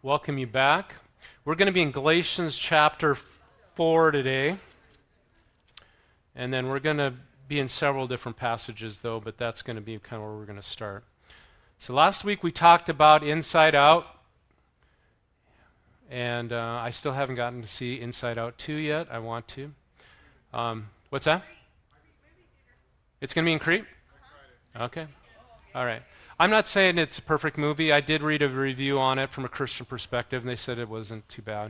welcome you back. We're going to be in Galatians chapter 4 today. And then we're going to be in several different passages, though, but that's going to be kind of where we're going to start. So last week we talked about Inside Out. And I still haven't gotten to see Inside Out 2 yet. I want to. What's that? It's going to be in Crete? Okay. All right. I'm not saying it's a perfect movie. I did read a review on it from a Christian perspective, and they said it wasn't too bad.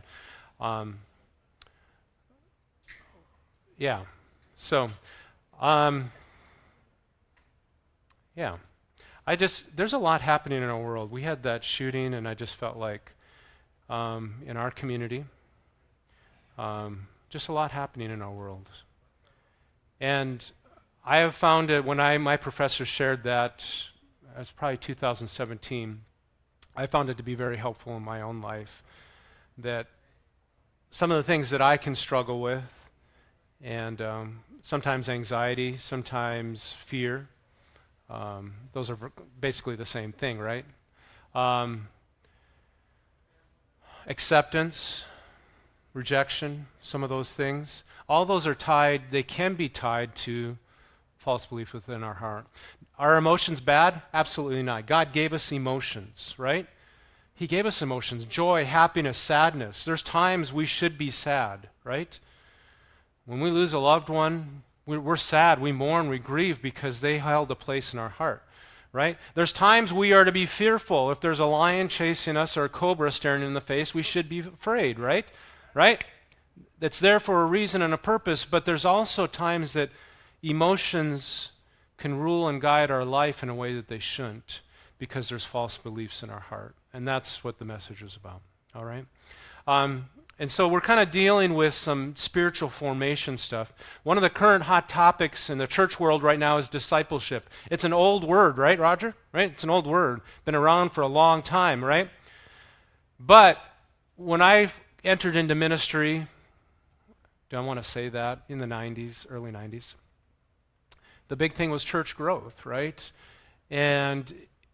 Yeah. So, yeah. There's a lot happening in our world. We had that shooting, and I just felt like in our community, just a lot happening in our world. And I have found it when my professor shared that, it was probably 2017, I found it to be very helpful in my own life, that some of the things that I can struggle with, and sometimes anxiety, sometimes fear, those are basically the same thing, right? Acceptance, rejection, some of those things, all those are tied, they can be tied to false belief within our heart. Are emotions bad? Absolutely not. God gave us emotions, right? He gave us emotions, joy, happiness, sadness. There's times we should be sad, right? When we lose a loved one, we're sad, we mourn, we grieve because they held a place in our heart, right? There's times we are to be fearful. If there's a lion chasing us or a cobra staring in the face, we should be afraid, right? Right? It's there for a reason and a purpose, but there's also times that emotions can rule and guide our life in a way that they shouldn't because there's false beliefs in our heart. And that's what the message is about, all right? And so we're kind of dealing with some spiritual formation stuff. One of the current hot topics in the church world right now is discipleship. It's an old word, right, Roger? Right? It's an old word. Been around for a long time, right? But when I entered into ministry, do I want to say that, in the 90s, early 90s, the big thing was church growth, right? And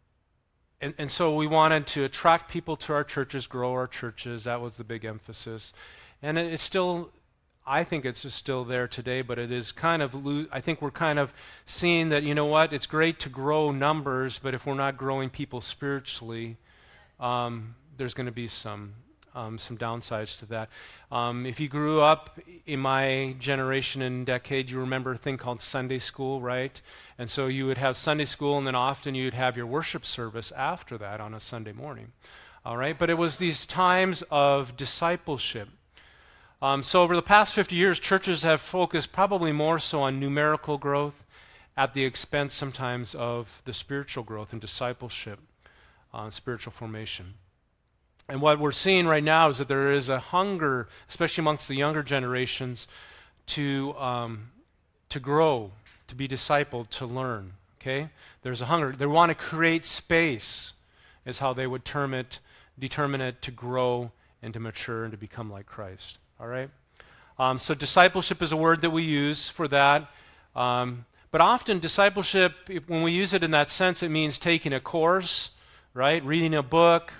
so we wanted to attract people to our churches, grow our churches. That was the big emphasis. And it's still, I think it's just still there today, but it is kind of, I think we're kind of seeing that, you know what, it's great to grow numbers, but if we're not growing people spiritually, there's going to be some downsides to that. If you grew up in my generation and decade, you remember a thing called Sunday school, right? And so you would have Sunday school, and then often you'd have your worship service after that on a Sunday morning, all right? But it was these times of discipleship. So over the past 50 years, churches have focused probably more so on numerical growth at the expense sometimes of the spiritual growth and discipleship, spiritual formation. And what we're seeing right now is that there is a hunger, especially amongst the younger generations, to grow, to be discipled, to learn. Okay? There's a hunger. They want to create space, is how they would determine it to grow and to mature and to become like Christ. All right? So discipleship is a word that we use for that. But often discipleship, when we use it in that sense, it means taking a course, right? Reading a book,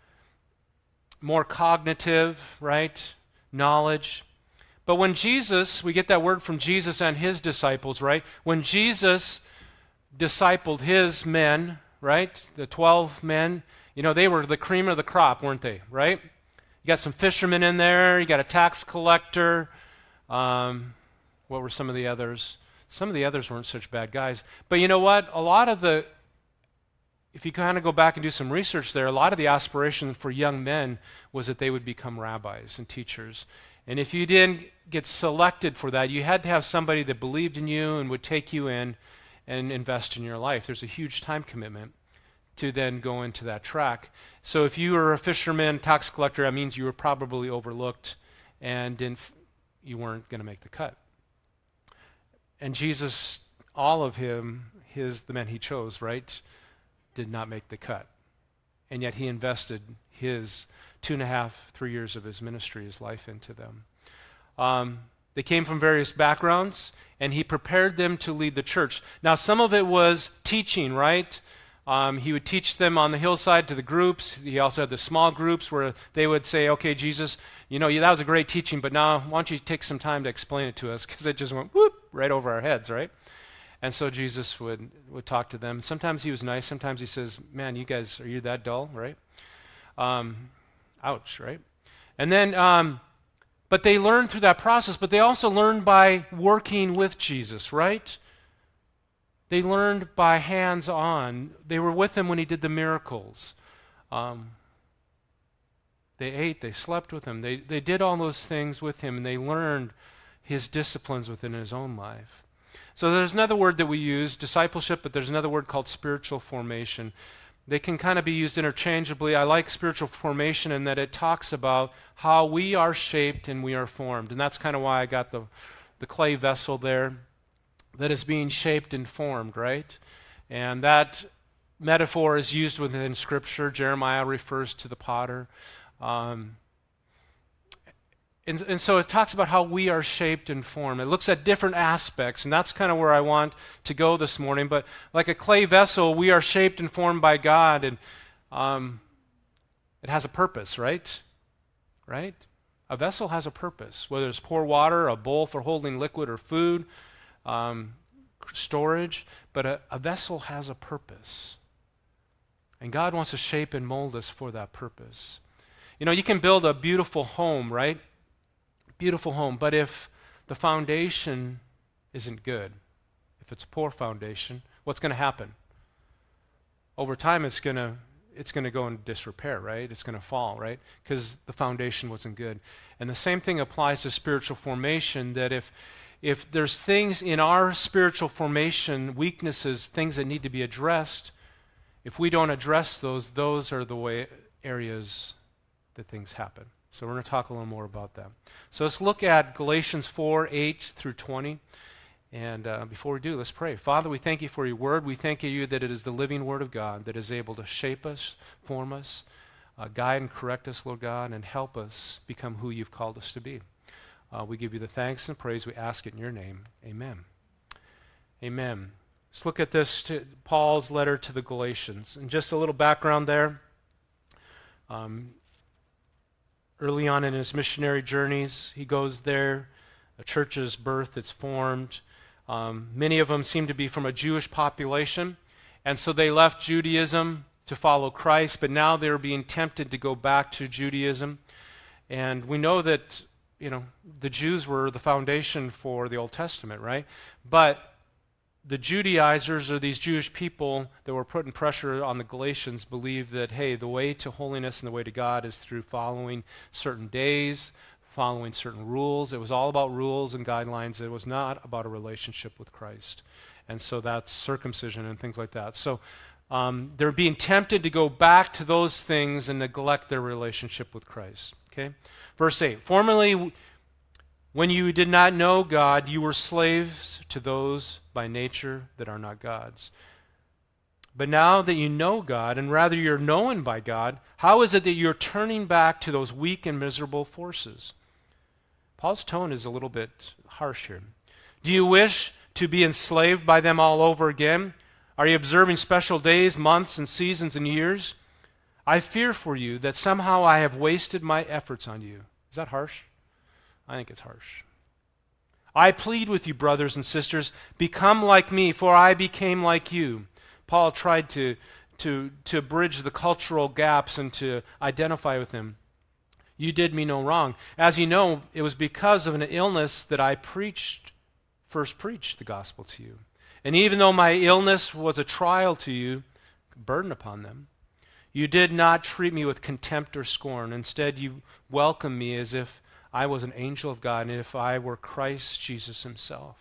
more cognitive, right? Knowledge. But when Jesus, we get that word from Jesus and his disciples, right? When Jesus discipled his men, right? The 12 men, they were the cream of the crop, weren't they, right? You got some fishermen in there, you got a tax collector. What were some of the others? Some of the others weren't such bad guys. But you know what? If you kind of go back and do some research there, a lot of the aspiration for young men was that they would become rabbis and teachers. And if you didn't get selected for that, you had to have somebody that believed in you and would take you in and invest in your life. There's a huge time commitment to then go into that track. So if you were a fisherman, tax collector, that means you were probably overlooked and you weren't going to make the cut. And Jesus, all of him, the men he chose, right, did not make the cut. And yet he invested his 2.5, 3 years of his ministry, his life into them. They came from various backgrounds, and he prepared them to lead the church. Now, some of it was teaching, right? He would teach them on the hillside to the groups. He also had the small groups where they would say, okay, Jesus, that was a great teaching, but now why don't you take some time to explain it to us, because it just went whoop right over our heads, right? And so Jesus would talk to them. Sometimes he was nice. Sometimes he says, man, you guys, are you that dull, right? Ouch, right? And then, but they learned through that process, but they also learned by working with Jesus, right? They learned by hands-on. They were with him when he did the miracles. They ate, they slept with him. They did all those things with him, and they learned his disciplines within his own life. So there's another word that we use, discipleship, but there's another word called spiritual formation. They can kind of be used interchangeably. I like spiritual formation in that it talks about how we are shaped and we are formed. And that's kind of why I got the clay vessel there that is being shaped and formed, right? And that metaphor is used within Scripture. Jeremiah refers to the potter. And so it talks about how we are shaped and formed. It looks at different aspects, and that's kind of where I want to go this morning. But like a clay vessel, we are shaped and formed by God, and it has a purpose, right? Right? A vessel has a purpose, whether it's pour water, a bowl for holding liquid or food, storage, but a vessel has a purpose. And God wants to shape and mold us for that purpose. You can build a beautiful home, right? Beautiful home, but if the foundation isn't good, if it's a poor foundation, what's going to happen? Over time, it's going to go in disrepair, right? It's going to fall, right? Because the foundation wasn't good. And the same thing applies to spiritual formation, that if there's things in our spiritual formation, weaknesses, things that need to be addressed, if we don't address those are the areas that things happen. So we're going to talk a little more about that. So let's look at Galatians 4:8 through 20. And before we do, let's pray. Father, we thank you for your word. We thank you that it is the living word of God that is able to shape us, form us, guide and correct us, Lord God, and help us become who you've called us to be. We give you the thanks and praise. We ask it in your name. Amen. Amen. Let's look at this, Paul's letter to the Galatians. And just a little background there. Early on in his missionary journeys, he goes there. A church is birthed, it's formed. Many of them seem to be from a Jewish population, and so they left Judaism to follow Christ, but now they're being tempted to go back to Judaism. And we know that, the Jews were the foundation for the Old Testament, right? But the Judaizers, or these Jewish people that were putting pressure on the Galatians, believed that, hey, the way to holiness and the way to God is through following certain days, following certain rules. It was all about rules and guidelines. It was not about a relationship with Christ. And so that's circumcision and things like that. So they're being tempted to go back to those things and neglect their relationship with Christ. Okay? Verse 8, formerly, when you did not know God, you were slaves to those by nature that are not God's. But now that you know God, and rather you're known by God, how is it that you're turning back to those weak and miserable forces? Paul's tone is a little bit harsh here. Do you wish to be enslaved by them all over again? Are you observing special days, months, and seasons and years? I fear for you that somehow I have wasted my efforts on you. Is that harsh? I think it's harsh. I plead with you, brothers and sisters, become like me, for I became like you. Paul tried to bridge the cultural gaps and to identify with him. You did me no wrong. As you know, it was because of an illness that I first preached the gospel to you. And even though my illness was a trial to you, burden upon them, you did not treat me with contempt or scorn. Instead, you welcomed me as if I was an angel of God, and if I were Christ Jesus himself.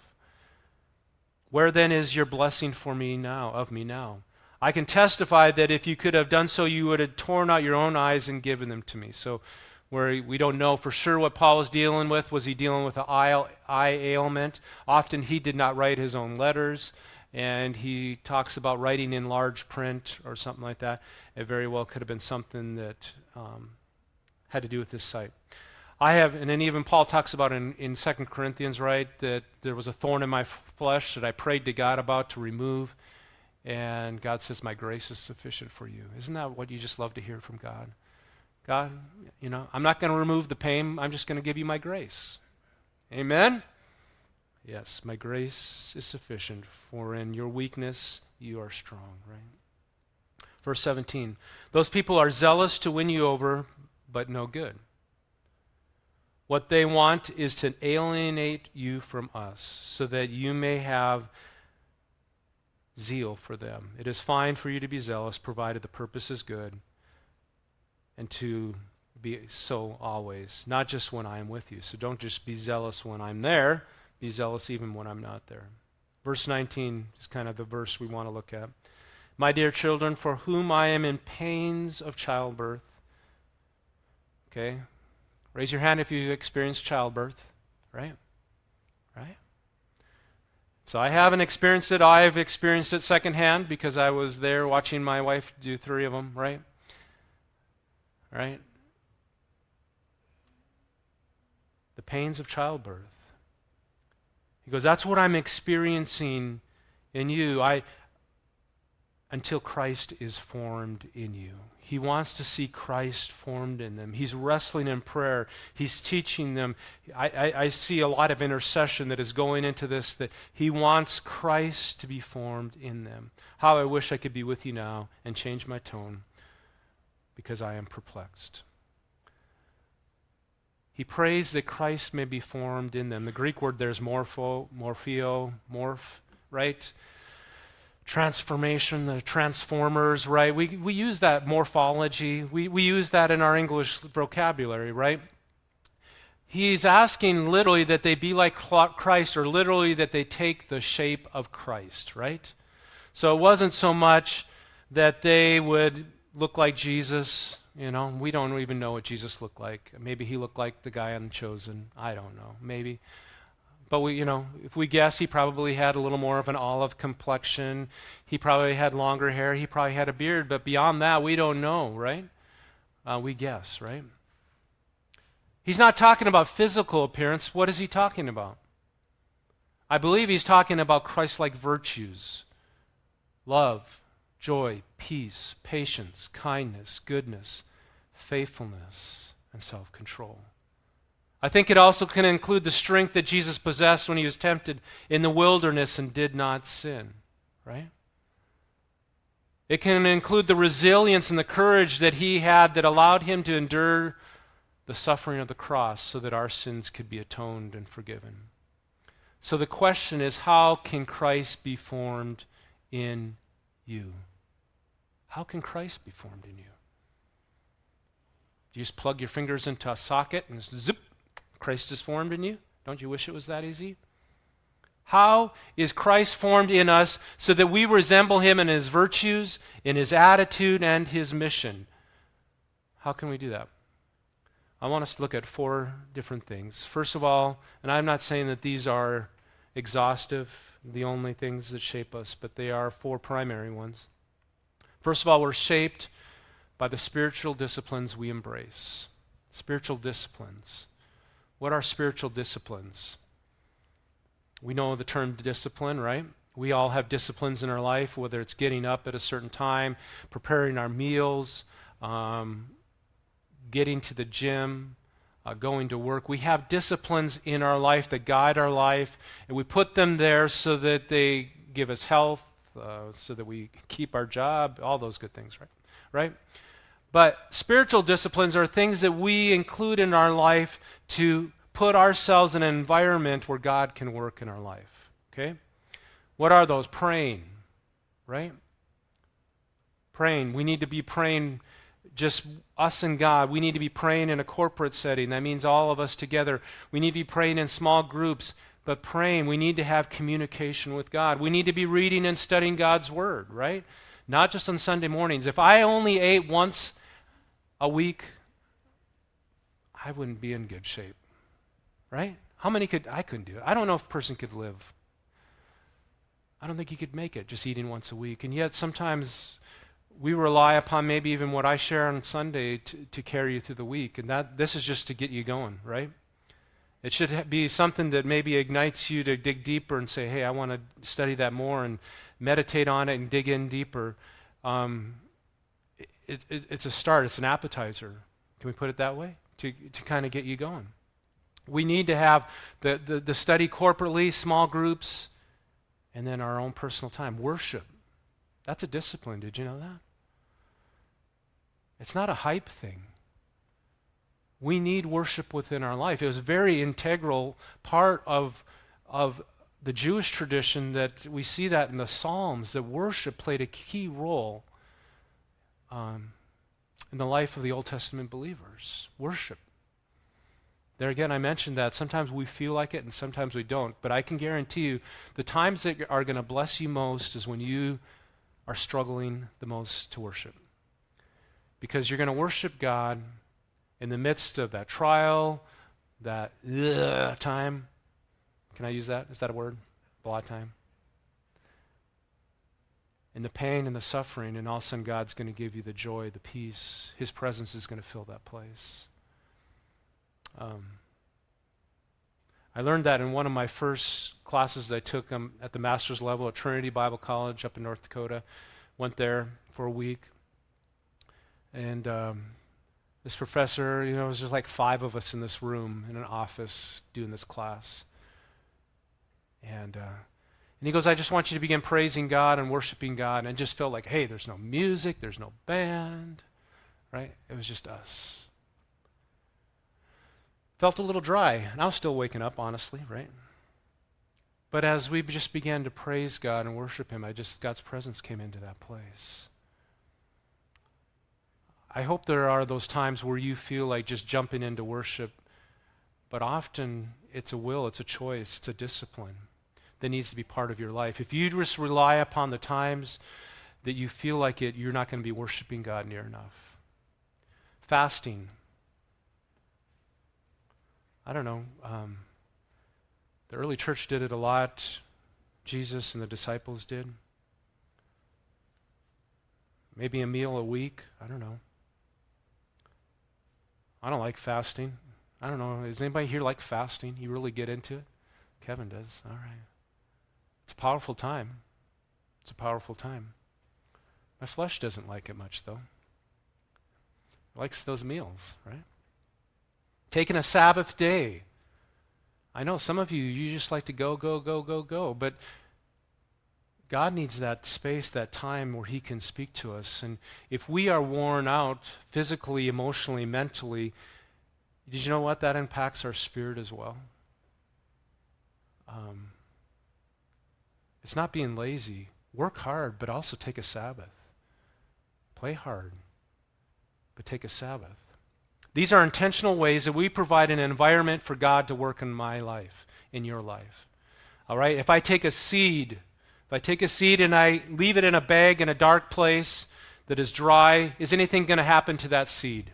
Where then is your blessing for me now, of me now? I can testify that if you could have done so, you would have torn out your own eyes and given them to me. So where we don't know for sure what Paul was dealing with. Was he dealing with an eye ailment? Often he did not write his own letters, and he talks about writing in large print or something like that. It very well could have been something that had to do with his sight. And then even Paul talks about in 2 Corinthians, right, that there was a thorn in my flesh that I prayed to God about to remove. And God says, my grace is sufficient for you. Isn't that what you just love to hear from God? God, I'm not going to remove the pain. I'm just going to give you my grace. Amen? Yes, my grace is sufficient, for in your weakness you are strong, right? Verse 17, those people are zealous to win you over, but no good. What they want is to alienate you from us, so that you may have zeal for them. It is fine for you to be zealous, provided the purpose is good, and to be so always, not just when I am with you. So don't just be zealous when I'm there, be zealous even when I'm not there. Verse 19 is kind of the verse we want to look at. My dear children, for whom I am in pains of childbirth. Okay? Raise your hand if you've experienced childbirth, right? Right? So I haven't experienced it. I've experienced it secondhand because I was there watching my wife do 3 of them, right? Right? The pains of childbirth. He goes, that's what I'm experiencing in you until Christ is formed in you. He wants to see Christ formed in them. He's wrestling in prayer. He's teaching them. I see a lot of intercession that is going into this, that he wants Christ to be formed in them. How I wish I could be with you now and change my tone, because I am perplexed. He prays that Christ may be formed in them. The Greek word there is morpheo, right? Transformation, the transformers, right? We use that morphology. We use that in our English vocabulary, right? He's asking literally that they be like Christ, or literally that they take the shape of Christ, right? So it wasn't so much that they would look like Jesus. We don't even know what Jesus looked like. Maybe he looked like the guy on Chosen. I don't know. Maybe. But if we guess, he probably had a little more of an olive complexion. He probably had longer hair. He probably had a beard. But beyond that, we don't know, right? We guess, right? He's not talking about physical appearance. What is he talking about? I believe he's talking about Christ-like virtues. Love, joy, peace, patience, kindness, goodness, faithfulness, and self-control. I think it also can include the strength that Jesus possessed when he was tempted in the wilderness and did not sin, right? It can include the resilience and the courage that he had that allowed him to endure the suffering of the cross so that our sins could be atoned and forgiven. So the question is, how can Christ be formed in you? How can Christ be formed in you? Do you just plug your fingers into a socket and zip, Christ is formed in you? Don't you wish it was that easy? How is Christ formed in us so that we resemble him in his virtues, in his attitude, and his mission? How can we do that? I want us to look at 4 different things. First of all, and I'm not saying that these are exhaustive, the only things that shape us, but they are 4 primary ones. First of all, we're shaped by the spiritual disciplines we embrace. Spiritual disciplines. What are spiritual disciplines? We know the term discipline, right? We all have disciplines in our life, whether it's getting up at a certain time, preparing our meals, getting to the gym, going to work. We have disciplines in our life that guide our life, and we put them there so that they give us health, so that we keep our job, all those good things, right? But spiritual disciplines are things that we include in our life to put ourselves in an environment where God can work in our life, okay? What are those? Praying, right? Praying. We need to be praying just us and God. We need to be praying in a corporate setting. That means all of us together. We need to be praying in small groups. But praying, we need to have communication with God. We need to be reading and studying God's Word, right? Not just on Sunday mornings. If I only ate once a week, I wouldn't be in good shape, right? I couldn't do it. I don't know if a person could live. I don't think you could make it just eating once a week. And yet sometimes we rely upon maybe even what I share on Sunday to carry you through the week. And this is just to get you going, right? It should be something that maybe ignites you to dig deeper and say, hey, I want to study that more and meditate on it and dig in deeper. It's a start. It's an appetizer. Can we put it that way? To kind of get you going. We need to have the study corporately, small groups, and then our own personal time. Worship. That's a discipline. Did you know that? It's not a hype thing. We need worship within our life. It was a very integral part of the Jewish tradition that we see that in the Psalms, that worship played a key role in the life of the Old Testament believers. Worship. There again, I mentioned that sometimes we feel like it and sometimes we don't, but I can guarantee you the times that are going to bless you most is when you are struggling the most to worship. Because you're going to worship God in the midst of that trial, that time. Can I use that? Is that a word? Blah time. And the pain and the suffering, and all of a sudden God's going to give you the joy, the peace. His presence is going to fill that place. I learned that in one of my first classes that I took at the master's level at Trinity Bible College up in North Dakota. Went there for a week. And this professor, it was just like 5 of us in this room in an office doing this class. And he goes, I just want you to begin praising God and worshiping God. And I just felt like, hey, there's no music, there's no band, right? It was just us. Felt a little dry, and I was still waking up, honestly, right? But as we just began to praise God and worship Him, God's presence came into that place. I hope there are those times where you feel like just jumping into worship, but often it's a will, it's a choice, it's a discipline that needs to be part of your life. If you just rely upon the times that you feel like it, you're not going to be worshiping God near enough. Fasting. I don't know. The early church did it a lot. Jesus and the disciples did. Maybe a meal a week. I don't know. I don't like fasting. I don't know. Does anybody here like fasting? You really get into it? Kevin does. All right. It's a powerful time. It's a powerful time. My flesh doesn't like it much, though. It likes those meals, right? Taking a Sabbath day. I know some of you just like to go, but God needs that space, that time where He can speak to us. And if we are worn out physically, emotionally, mentally, did you know what? That impacts our spirit as well. It's not being lazy. Work hard, but also take a Sabbath. Play hard, but take a Sabbath. These are intentional ways that we provide an environment for God to work in my life, in your life. All right? If I take a seed and I leave it in a bag in a dark place that is dry, is anything going to happen to that seed?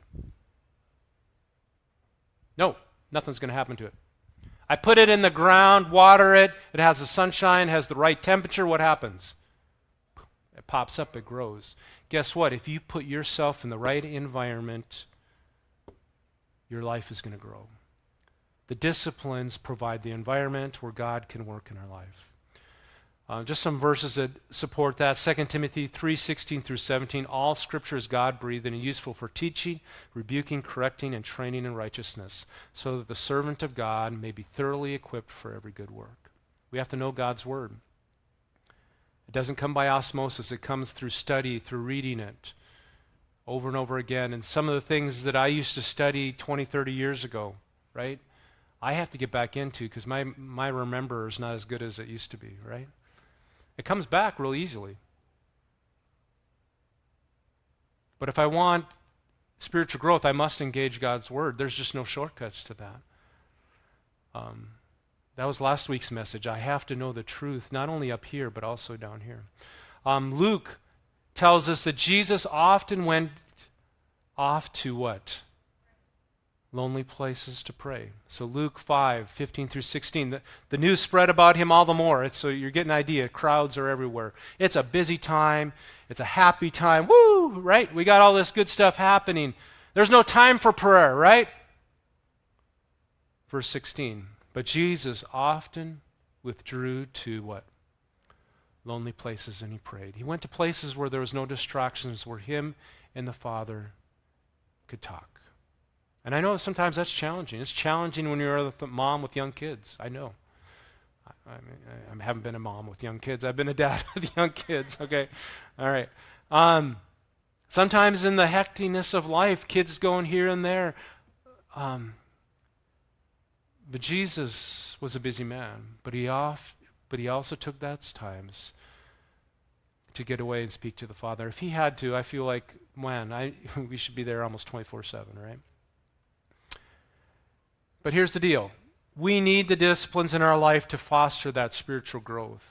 No, nothing's going to happen to it. I put it in the ground, water it, it has the sunshine, has the right temperature, what happens? It pops up, it grows. Guess what? If you put yourself in the right environment, your life is going to grow. The disciplines provide the environment where God can work in our life. Just some verses that support that. 2 Timothy 3:16 through 17. All Scripture is God-breathed and useful for teaching, rebuking, correcting, and training in righteousness, so that the servant of God may be thoroughly equipped for every good work. We have to know God's Word. It doesn't come by osmosis. It comes through study, through reading it over and over again. And some of the things that I used to study 20, 30 years ago, right, I have to get back into because my remember is not as good as it used to be, right? It comes back real easily. But if I want spiritual growth, I must engage God's Word. There's just no shortcuts to that. That was last week's message. I have to know the truth, not only up here, but also down here. Luke tells us that Jesus often went off to what? Lonely places to pray. So Luke 5:15 through 16. The news spread about him all the more. So you're getting an idea. Crowds are everywhere. It's a busy time. It's a happy time. Woo! Right? We got all this good stuff happening. There's no time for prayer, right? Verse 16, but Jesus often withdrew to what? Lonely places, and he prayed. He went to places where there was no distractions, where him and the Father could talk. And I know sometimes that's challenging. It's challenging when you're a mom with young kids. I know. I haven't been a mom with young kids. I've been a dad with young kids. Okay, all right. Sometimes in the hecticness of life, kids going here and there. But Jesus was a busy man. But he also took those times to get away and speak to the Father. If he had to, I feel like, man, we should be there almost 24/7, right? But here's the deal. We need the disciplines in our life to foster that spiritual growth.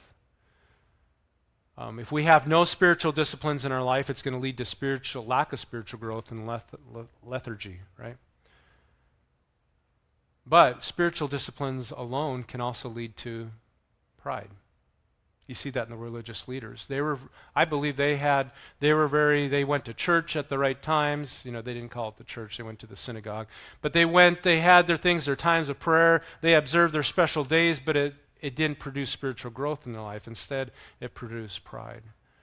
If we have no spiritual disciplines in our life, it's going to lead to lack of spiritual growth and lethargy, right? But spiritual disciplines alone can also lead to pride. You see that in the religious leaders. I believe they went to church at the right times. They didn't call it the church, they went to the synagogue. But they had their things, their times of prayer. They observed their special days, but it didn't produce spiritual growth in their life. Instead, it produced pride.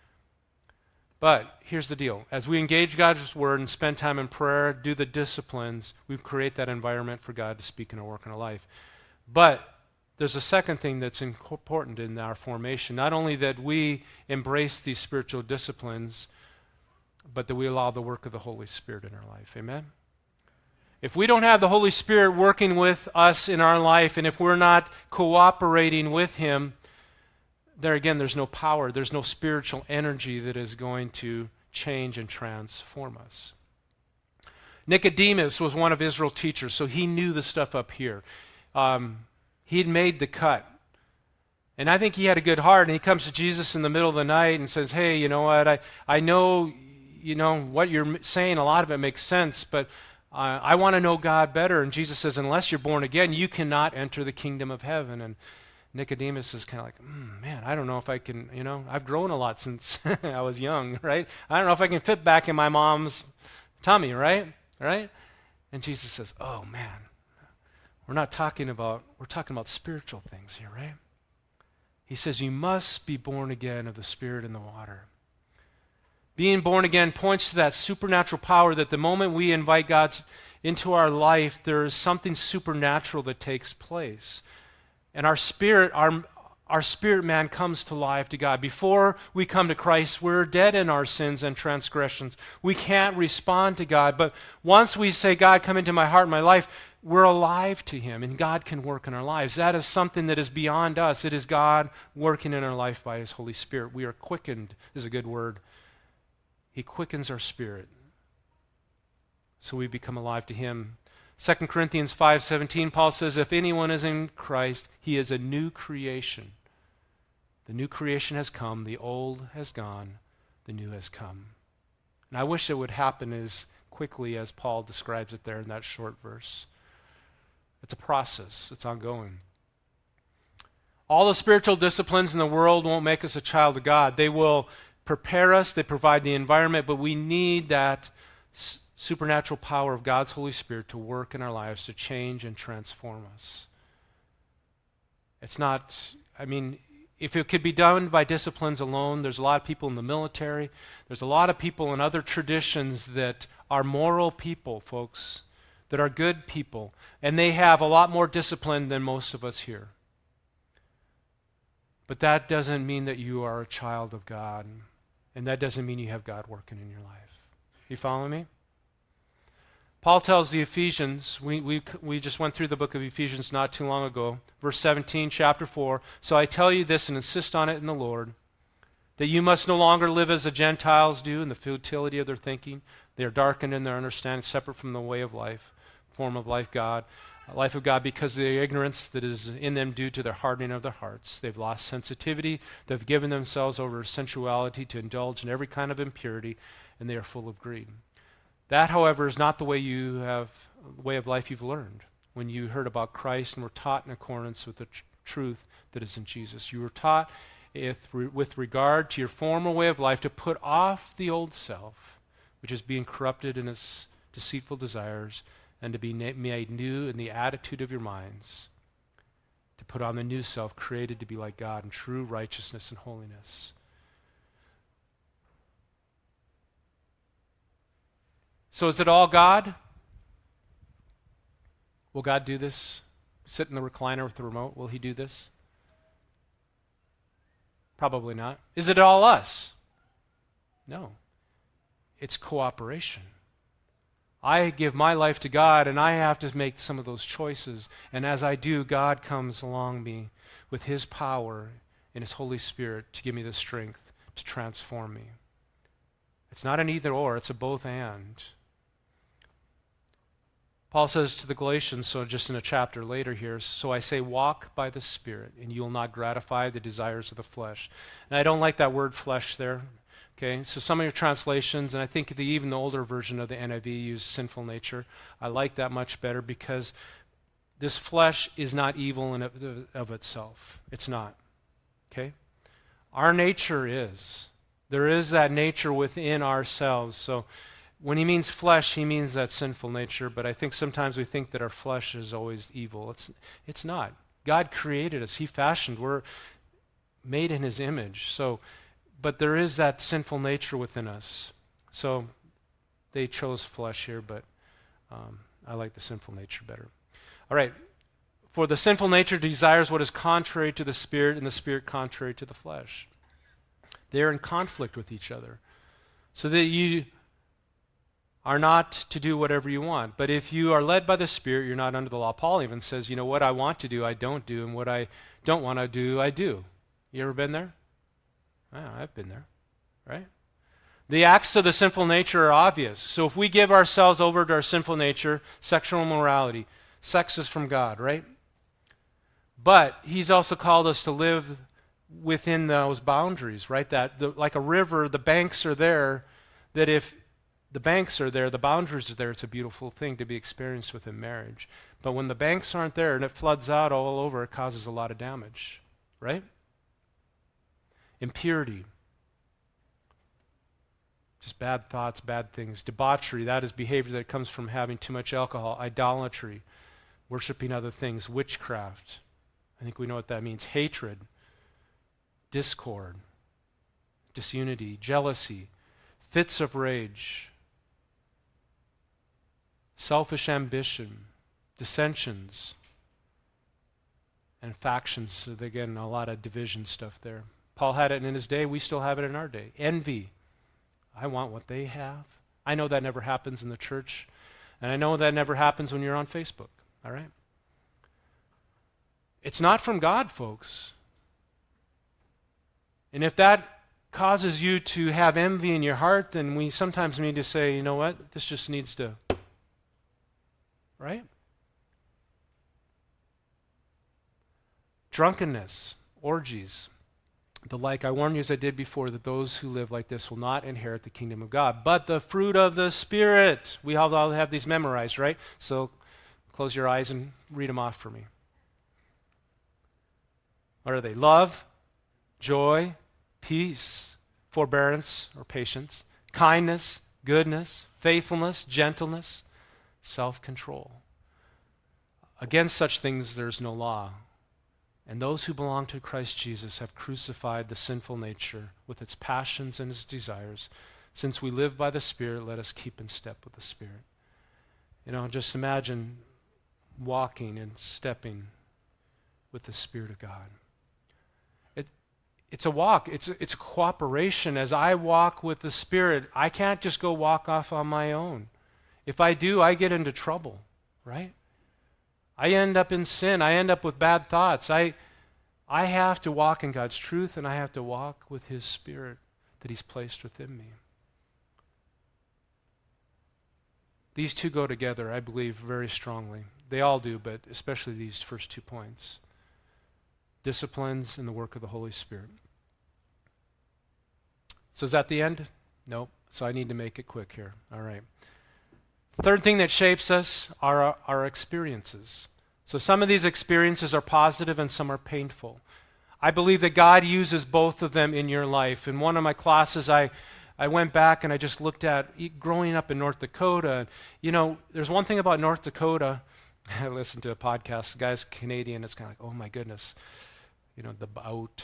But here's the deal. As we engage God's word and spend time in prayer, do the disciplines, we create that environment for God to speak and to work in our life. But there's a second thing that's important in our formation. Not only that we embrace these spiritual disciplines, but that we allow the work of the Holy Spirit in our life. Amen? If we don't have the Holy Spirit working with us in our life, and if we're not cooperating with Him, there again, there's no power, there's no spiritual energy that is going to change and transform us. Nicodemus was one of Israel's teachers, so he knew the stuff up here. He'd made the cut. And I think he had a good heart, and he comes to Jesus in the middle of the night and says, hey, you know what, I know, what you're saying, a lot of it makes sense, but I want to know God better. And Jesus says, unless you're born again, you cannot enter the kingdom of heaven. And Nicodemus is kind of like, man, I don't know if I can, I've grown a lot since I was young, right? I don't know if I can fit back in my mom's tummy, right? Right? And Jesus says, oh, man, we're talking about spiritual things here, right? He says, you must be born again of the Spirit and the water. Being born again points to that supernatural power that the moment we invite God into our life, there is something supernatural that takes place. And our spirit man comes to life to God. Before we come to Christ, we're dead in our sins and transgressions. We can't respond to God. But once we say, God, come into my heart and my life, we're alive to Him, and God can work in our lives. That is something that is beyond us. It is God working in our life by His Holy Spirit. We are quickened, is a good word. He quickens our spirit, so we become alive to Him. 2 Corinthians 5:17, Paul says, if anyone is in Christ, he is a new creation. The new creation has come, the old has gone, the new has come. And I wish it would happen as quickly as Paul describes it there in that short verse. It's a process, it's ongoing. All the spiritual disciplines in the world won't make us a child of God. They will prepare us, they provide the environment, but we need that supernatural power of God's Holy Spirit to work in our lives, to change and transform us. It's not, if it could be done by disciplines alone, there's a lot of people in the military, there's a lot of people in other traditions that are moral people, folks, that are good people, and they have a lot more discipline than most of us here. But that doesn't mean that you are a child of God, and that doesn't mean you have God working in your life. You follow me? Paul tells the Ephesians, we just went through the book of Ephesians not too long ago, verse 17, chapter 4, so I tell you this and insist on it in the Lord, that you must no longer live as the Gentiles do in the futility of their thinking. They are darkened in their understanding, separate from the way of life, form of life of God, because of the ignorance that is in them due to their hardening of their hearts. They've lost sensitivity. They've given themselves over to sensuality to indulge in every kind of impurity, and they are full of greed. That, however, is not the way of life you've learned when you heard about Christ and were taught in accordance with the truth that is in Jesus. You were taught with regard to your former way of life to put off the old self, which is being corrupted in its deceitful desires, and to be made new in the attitude of your minds, to put on the new self, created to be like God in true righteousness and holiness. So is it all God? Will God do this? Sit in the recliner with the remote, will he do this? Probably not. Is it all us? No. It's cooperation. I give my life to God, and I have to make some of those choices. And as I do, God comes along me with his power and his Holy Spirit to give me the strength to transform me. It's not an either or, it's a both and. Paul says to the Galatians, so just in a chapter later here, so I say walk by the Spirit, and you will not gratify the desires of the flesh. And I don't like that word flesh there. Okay, so some of your translations, and I think even the older version of the NIV use sinful nature. I like that much better because this flesh is not evil in of itself. It's not. Okay? Our nature is. There is that nature within ourselves. So when he means flesh, he means that sinful nature, but I think sometimes we think that our flesh is always evil. It's not. God created us. He fashioned. We're made in his image. But there is that sinful nature within us. So they chose flesh here, but I like the sinful nature better. All right. For the sinful nature desires what is contrary to the Spirit, and the Spirit contrary to the flesh. They are in conflict with each other. So that you are not to do whatever you want. But if you are led by the Spirit, you're not under the law. Paul even says, you know, what I want to do, I don't do, and what I don't want to do, I do. You ever been there? I've been there, right? The acts of the sinful nature are obvious. So if we give ourselves over to our sinful nature, sexual immorality, sex is from God, right? But he's also called us to live within those boundaries, right? Like a river, the banks are there, that if the banks are there, the boundaries are there, it's a beautiful thing to be experienced within marriage. But when the banks aren't there and it floods out all over, it causes a lot of damage, right? Impurity. Just bad thoughts, bad things. Debauchery, that is behavior that comes from having too much alcohol. Idolatry, worshiping other things. Witchcraft, I think we know what that means. Hatred, discord, disunity, jealousy, fits of rage, selfish ambition, dissensions, and factions. So again, a lot of division stuff there. Paul had it in his day. We still have it in our day. Envy. I want what they have. I know that never happens in the church. And I know that never happens when you're on Facebook. All right? It's not from God, folks. And if that causes you to have envy in your heart, then we sometimes need to say, you know what? This just needs to, right? Drunkenness, orgies. The like, I warn you as I did before, that those who live like this will not inherit the kingdom of God. But the fruit of the Spirit. We all have these memorized, right? So close your eyes and read them off for me. What are they? Love, joy, peace, forbearance or patience, kindness, goodness, faithfulness, gentleness, self-control. Against such things there's no law. And those who belong to Christ Jesus have crucified the sinful nature with its passions and its desires. Since we live by the Spirit, let us keep in step with the Spirit. You know, just imagine walking and stepping with the Spirit of God. It's a walk. It's a cooperation. As I walk with the Spirit, I can't just go walk off on my own. If I do, I get into trouble, right? I end up in sin. I end up with bad thoughts. I have to walk in God's truth, and I have to walk with His Spirit that He's placed within me. These two go together, I believe, very strongly. They all do, but especially these first 2 points. Disciplines and the work of the Holy Spirit. So is that the end? Nope. So I need to make it quick here. All right. Third thing that shapes us are our experiences. So some of these experiences are positive and some are painful. I believe that God uses both of them in your life. In one of my classes, I I went back and I just looked at growing up in North Dakota. There's one thing about North Dakota. I listened to a podcast. The guy's Canadian. It's kind of like, oh my goodness, the bout.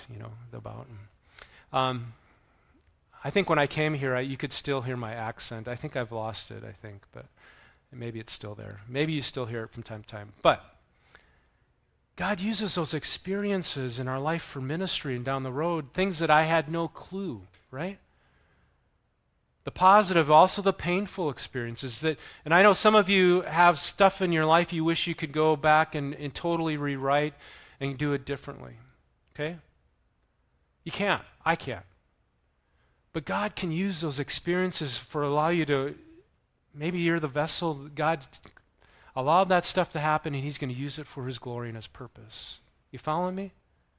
I think when I came here, you could still hear my accent. I think I've lost it, but maybe it's still there. Maybe you still hear it from time to time. But God uses those experiences in our life for ministry and down the road, things that I had no clue, right? The positive, also the painful experiences. And I know some of you have stuff in your life you wish you could go back and totally rewrite and do it differently, okay? You can't. I can't. But God can use those experiences for allow you to, maybe you're the vessel, God allowed that stuff to happen and He's going to use it for His glory and His purpose. You following me?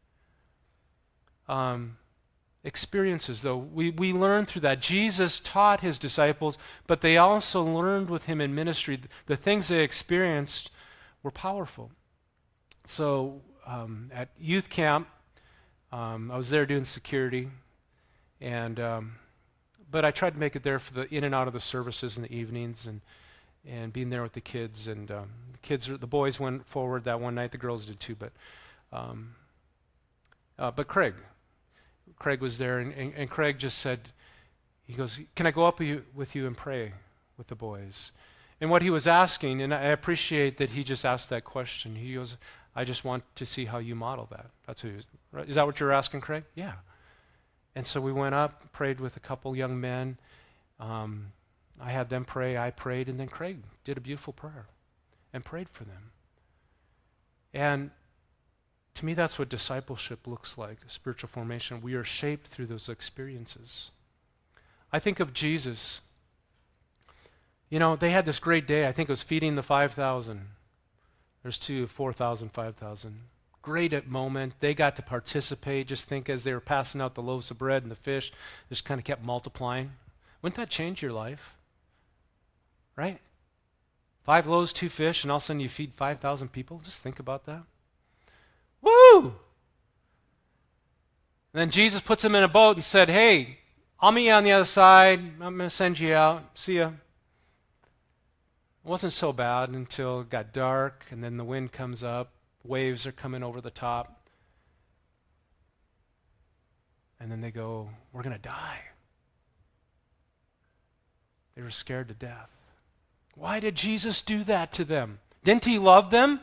Experiences, though, we learn through that. Jesus taught His disciples, but they also learned with Him in ministry. The things they experienced were powerful. So at youth camp, I was there doing security. But I tried to make it there for the in and out of the services in the evenings and being there with the kids. And the boys went forward that one night. The girls did too. But Craig was there, and Craig just said, he goes, "Can I go up with you and pray with the boys?" And what he was asking, and I appreciate that he just asked that question. He goes, "I just want to see how you model that." That's who. Right? Is that what you're asking, Craig? Yeah. And so we went up, prayed with a couple young men. I had them pray, I prayed, and then Craig did a beautiful prayer and prayed for them. And to me, that's what discipleship looks like, spiritual formation. We are shaped through those experiences. I think of Jesus. They had this great day. I think it was feeding the 5,000. There's 4,000, 5,000. Great moment. They got to participate. Just think as they were passing out the loaves of bread and the fish, just kind of kept multiplying. Wouldn't that change your life? Right? 5 loaves, 2 fish, and all of a sudden you feed 5,000 people. Just think about that. Woo! And then Jesus puts them in a boat and said, "Hey, I'll meet you on the other side. I'm going to send you out. See ya." It wasn't so bad until it got dark, and then the wind comes up. Waves are coming over the top. And then they go, "We're going to die." They were scared to death. Why did Jesus do that to them? Didn't He love them?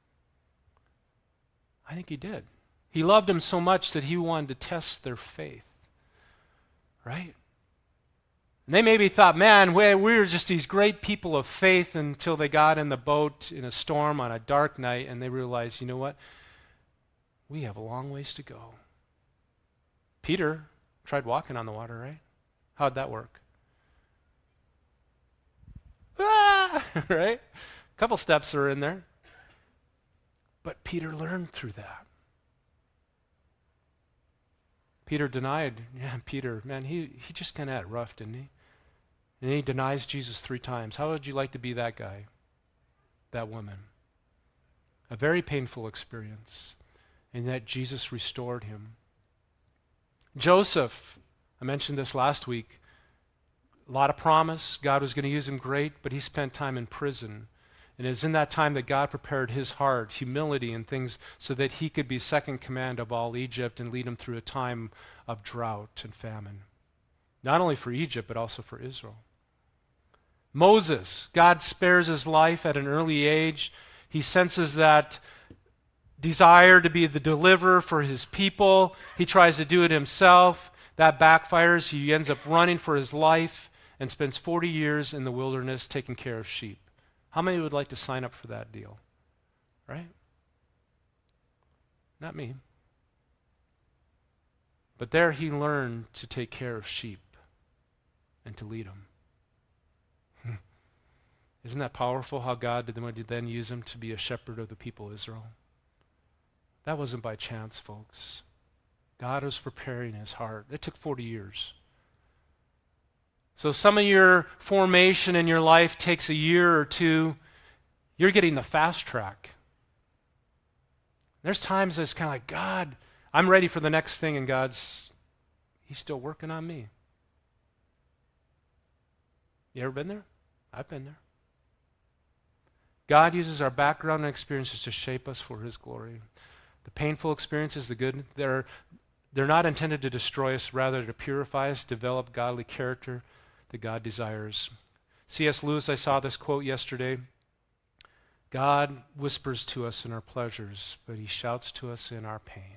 I think He did. He loved them so much that He wanted to test their faith. Right? And they maybe thought, man, we were just these great people of faith until they got in the boat in a storm on a dark night and they realized, you know what? We have a long ways to go. Peter tried walking on the water, right? How'd that work? Right? A couple steps are in there. But Peter learned through that. Peter denied. Yeah, Peter, man, he just kind of had it rough, didn't he? And he denies Jesus 3 times. How would you like to be that guy, that woman? A very painful experience. And yet Jesus restored him. Joseph, I mentioned this last week, a lot of promise. God was going to use him great, but he spent time in prison. And it was in that time that God prepared his heart, humility and things, so that he could be second command of all Egypt and lead him through a time of drought and famine. Not only for Egypt, but also for Israel. Moses, God spares his life at an early age. He senses that desire to be the deliverer for his people. He tries to do it himself. That backfires. He ends up running for his life and spends 40 years in the wilderness taking care of sheep. How many would like to sign up for that deal? Right? Not me. But there he learned to take care of sheep and to lead them. Isn't that powerful how God did then use him to be a shepherd of the people of Israel? That wasn't by chance, folks. God was preparing his heart. It took 40 years. So some of your formation in your life takes a year or two. You're getting the fast track. There's times it's kind of like, God, I'm ready for the next thing, and He's still working on me. You ever been there? I've been there. God uses our background and experiences to shape us for his glory. The painful experiences, the good, they're not intended to destroy us, rather to purify us, develop godly character that God desires. C.S. Lewis, I saw this quote yesterday. God whispers to us in our pleasures, but he shouts to us in our pain.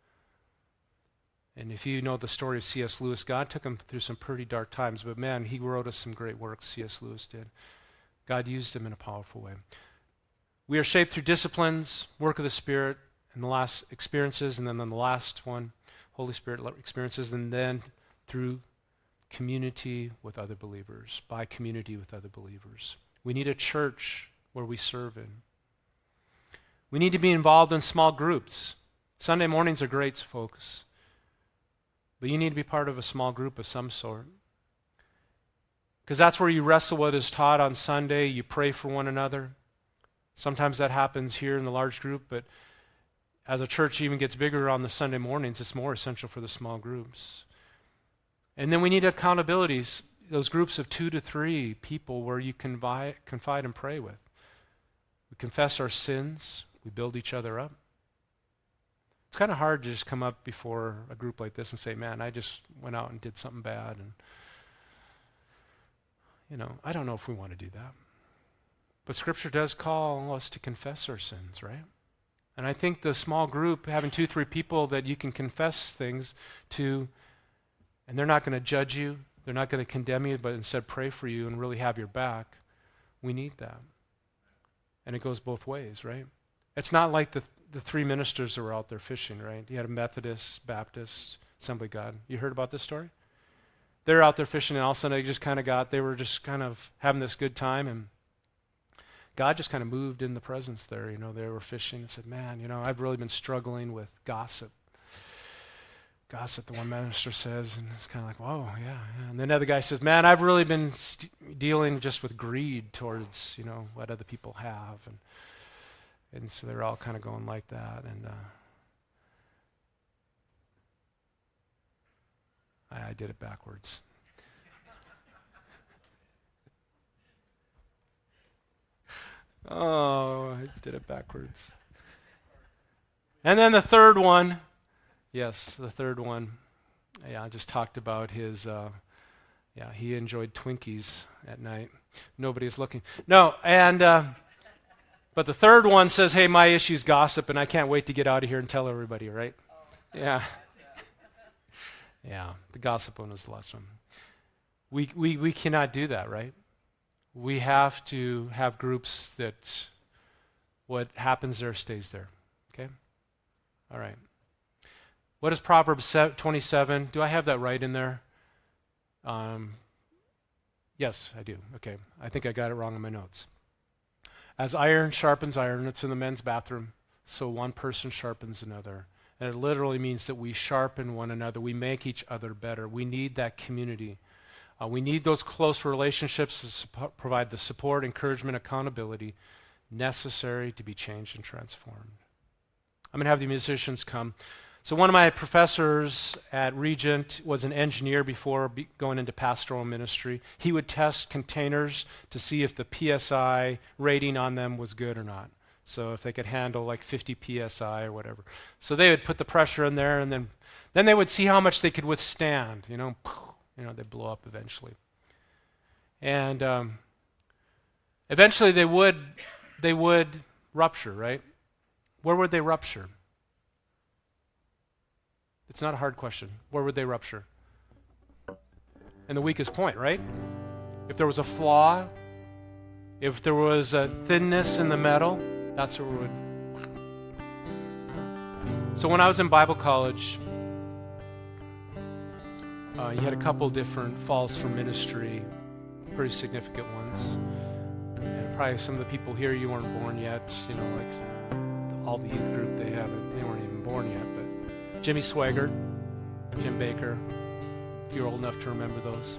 And if you know the story of C.S. Lewis, God took him through some pretty dark times, but man, he wrote us some great works, C.S. Lewis did. God used him in a powerful way. We are shaped through disciplines, work of the Spirit, and the last experiences, and then the last one, Holy Spirit experiences, and then through community with other believers, by community with other believers. We need a church where we serve in. We need to be involved in small groups. Sunday mornings are great, folks, but you need to be part of a small group of some sort. Because that's where you wrestle what is taught on Sunday, you pray for one another. Sometimes that happens here in the large group, but as a church even gets bigger on the Sunday mornings, it's more essential for the small groups. And then we need accountabilities, those groups of 2 to 3 people where you confide and pray with. We confess our sins, we build each other up. It's kind of hard to just come up before a group like this and say, man, I just went out and did something bad. And, I don't know if we want to do that. But Scripture does call us to confess our sins, right? And I think the small group, having 2, 3 people that you can confess things to, and they're not going to judge you, they're not going to condemn you, but instead pray for you and really have your back, we need that. And it goes both ways, right? It's not like the 3 ministers that were out there fishing, right? You had a Methodist, Baptist, Assembly of God. You heard about this story? They're out there fishing, and all of a sudden they were just kind of having this good time, and God just kind of moved in the presence there. They were fishing and said, man, I've really been struggling with gossip. Gossip, the one minister says, and it's kind of like, whoa, yeah. And then another guy says, man, I've really been dealing just with greed towards, what other people have. And so they're all kind of going like that. And I did it backwards. Oh, I did it backwards. And then the third one, I just talked about his, he enjoyed Twinkies at night. Nobody's looking. No, and, but the third one says, hey, my issue's gossip, and I can't wait to get out of here and tell everybody, right? Yeah. Yeah, the gossip one was the last one. We cannot do that, right? We have to have groups that what happens there stays there, okay? All right. What is Proverbs 27? Do I have that right in there? Yes, I do. Okay. I think I got it wrong in my notes. As iron sharpens iron, it's in the men's bathroom, so one person sharpens another. And it literally means that we sharpen one another. We make each other better. We need that community. We need those close relationships to provide the support, encouragement, accountability necessary to be changed and transformed. I'm going to have the musicians come. So one of my professors at Regent was an engineer before going into pastoral ministry. He would test containers to see if the PSI rating on them was good or not. So if they could handle like 50 PSI or whatever. So they would put the pressure in there, and then they would see how much they could withstand. They'd blow up eventually. And eventually they would rupture, right? Where would they rupture? It's not a hard question. Where would they rupture? In the weakest point, right? If there was a flaw, if there was a thinness in the metal, that's where it would. So when I was in Bible college, you had a couple different falls from ministry, pretty significant ones. And probably some of the people here, you weren't born yet, like all the youth group, they weren't even born yet. But Jimmy Swaggart, Jim Baker, if you're old enough to remember those.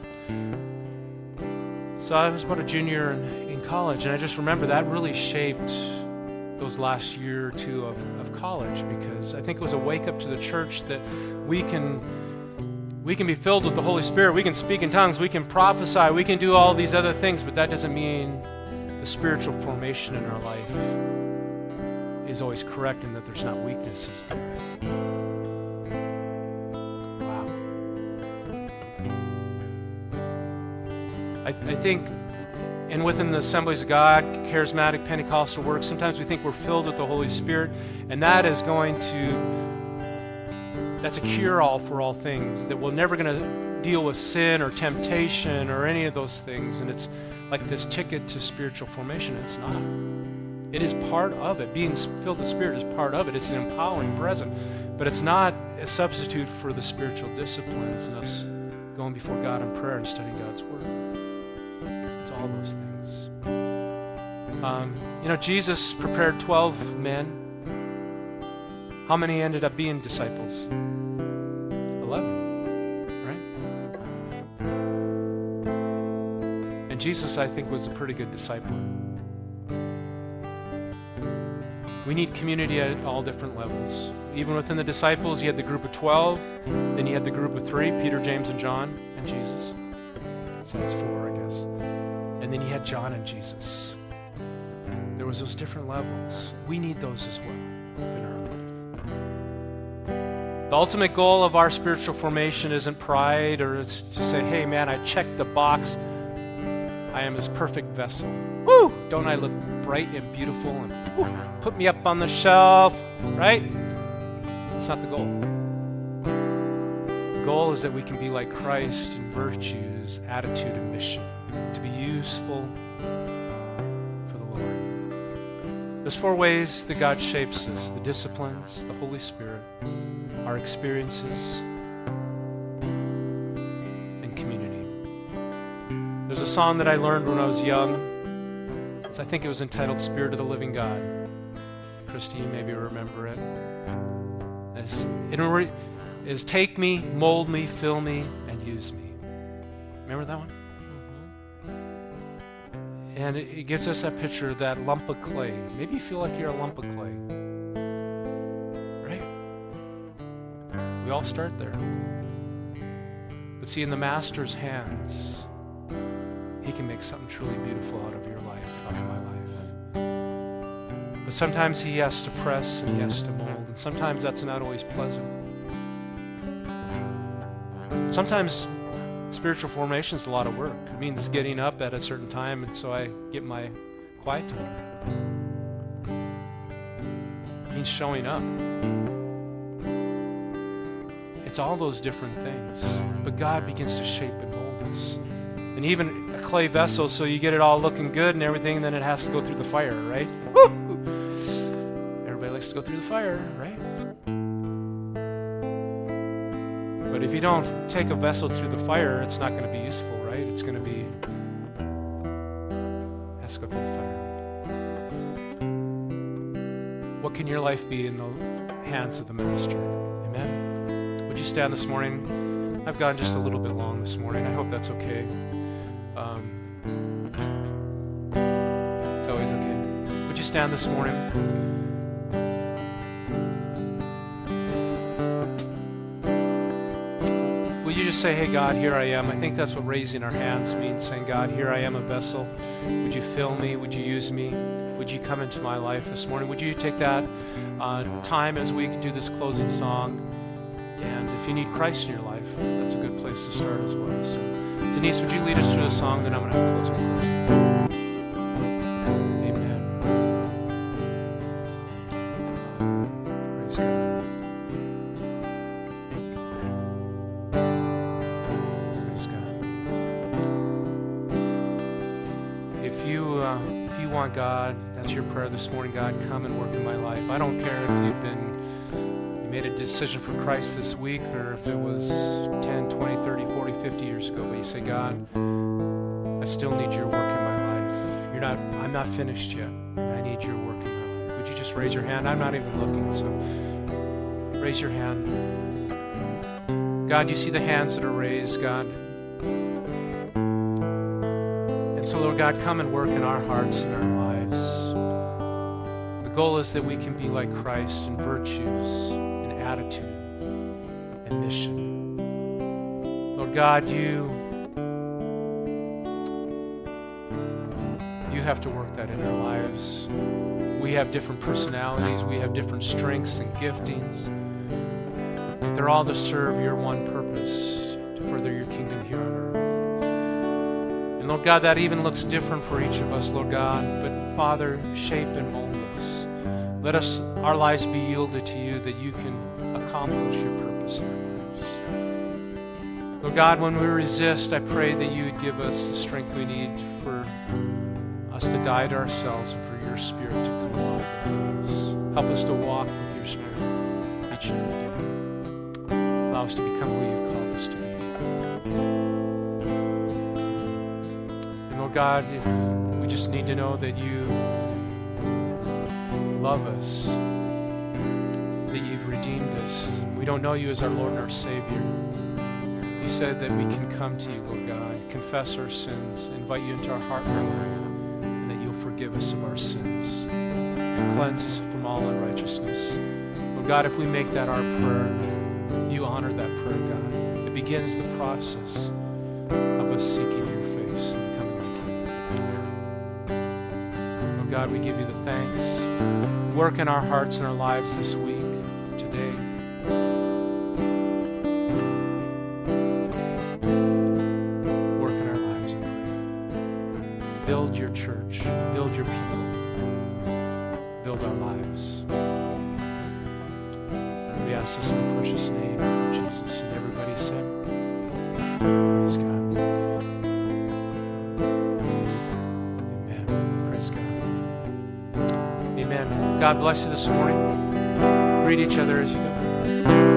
So I was about a junior in college, and I just remember that really shaped those last year or two of college, because I think it was a wake up to the church that we can We can be filled with the Holy Spirit. We can speak in tongues. We can prophesy. We can do all these other things, but that doesn't mean the spiritual formation in our life is always correct and that there's not weaknesses there. Wow. I think, and within the Assemblies of God, charismatic Pentecostal work, sometimes we think we're filled with the Holy Spirit, and that is that's a cure-all for all things, that we're never going to deal with sin or temptation or any of those things, and it's like this ticket to spiritual formation. It's not. It is part of it. Being filled with the Spirit is part of it. It's an empowering present, but it's not a substitute for the spiritual disciplines and us going before God in prayer and studying God's Word. It's all those things. Jesus prepared 12 men. How many ended up being disciples? 11, right? And Jesus, I think, was a pretty good disciple. We need community at all different levels. Even within the disciples, you had the group of 12, then you had the group of 3, Peter, James, and John, and Jesus. So that's 4, I guess. And then you had John and Jesus. There was those different levels. We need those as well in our life. The ultimate goal of our spiritual formation isn't pride, or it's to say, hey man, I checked the box. I am this perfect vessel. Woo! Don't I look bright and beautiful? And woo, put me up on the shelf, right? That's not the goal. The goal is that we can be like Christ in virtues, attitude, and mission, to be useful for the Lord. There's 4 ways that God shapes us: the disciplines, the Holy Spirit, our experiences, and community. There's a song that I learned when I was young. I think it was entitled Spirit of the Living God. Christy, you maybe remember it. It is take me, mold me, fill me, and use me. Remember that one? Mm-hmm. And it gives us that picture of that lump of clay. Maybe you feel like you're a lump of clay. We all start there. But see, in the Master's hands, He can make something truly beautiful out of your life, out of my life. But sometimes He has to press and He has to mold, and sometimes that's not always pleasant. Sometimes spiritual formation is a lot of work. It means getting up at a certain time, and so I get my quiet time. It means showing up. It's all those different things. But God begins to shape and mold us. And even a clay vessel, so you get it all looking good and everything, and then it has to go through the fire, right? Woo! Everybody likes to go through the fire, right? But if you don't take a vessel through the fire, it's not going to be useful, right? It's going to be, has to go through the fire. What can your life be in the hands of the Master? Amen? Would you stand this morning? I've gone just a little bit long this morning. I hope that's okay. It's always okay. Would you stand this morning? Will you just say, hey God, here I am. I think that's what raising our hands means, saying, God, here I am, a vessel. Would you fill me? Would you use me? Would you come into my life this morning? Would you take that time as we do this closing song? And if you need Christ in your life, that's a good place to start as well. So, Denise, would you lead us through the song? Then I'm going to have a closing prayer. Amen. Praise God. Praise God. If you want God, that's your prayer this morning. God, come and work in my life. I don't care if you made a decision for Christ this week, or if it was 10, 20, 30, 40, 50 years ago, but you say, God, I still need your work in my life. I'm not finished yet. I need your work in my life. Would you just raise your hand? I'm not even looking, so raise your hand. God, you see the hands that are raised, God. And so, Lord God, come and work in our hearts and our lives. The goal is that we can be like Christ in virtues, attitude, and mission, God, you have to work that in our lives. We have different personalities. We have different strengths and giftings. They're all to serve your one purpose, to further your kingdom here on earth. And Lord God, that even looks different for each of us, Lord God. But Father, shape and mold us. Let our lives be yielded to you, that you can accomplish your purpose in our lives. Lord God, when we resist, I pray that you would give us the strength we need for us to die to ourselves and for your Spirit to come along with us. Help us to walk with your Spirit each and every day. Allow us to become who you've called us to be. And Lord God, if we just need to know that you love us, that you've redeemed us. We don't know you as our Lord and our Savior. You said that we can come to you, Lord God, confess our sins, invite you into our heart and our life, and that you'll forgive us of our sins and cleanse us from all unrighteousness. Lord God, if we make that our prayer, you honor that prayer, God. It begins the process of us seeking your face and becoming like you. Lord God, we give you the thanks. Work in our hearts and our lives this week, today. Work in our lives, Lord. Build your church. Build your people. Build our lives. We ask this in the precious name of Jesus. And everybody said, praise God. Amen. Praise God. Amen. God bless you this morning. Greet each other as you go.